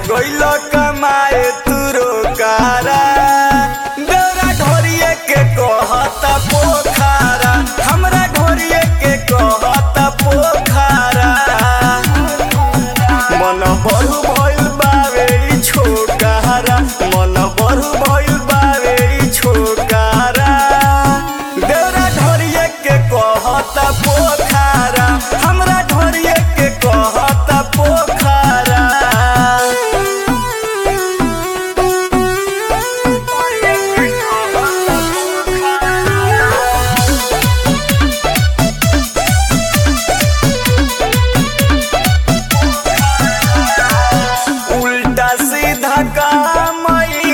गइलो कमाए तू रोकारा देवरा ढोरिए के कहता पोखारा हमरा ढोरिए के कहता पोखारा मन बरु भइल बावे ई छोकारा मन बरु भइल बावे ई छोकारा देवरा ढोरिए के कहता पोखारा हमरा ढोरिए के कहता पोखारा उल्टा सीधा कामई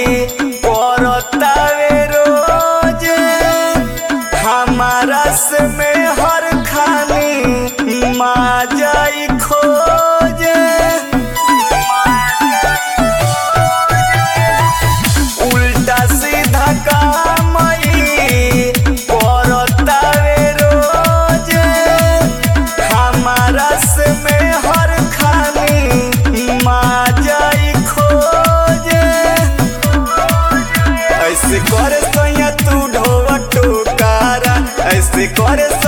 करतावे रोज हमारा से में हर खानी माजाई खोज उल्टा सीधा कामई करतावे रोज हमारा से में हर खानी माजाई खोज ऐसे करे सैया तू ढोवा टोकारा ऐसे करे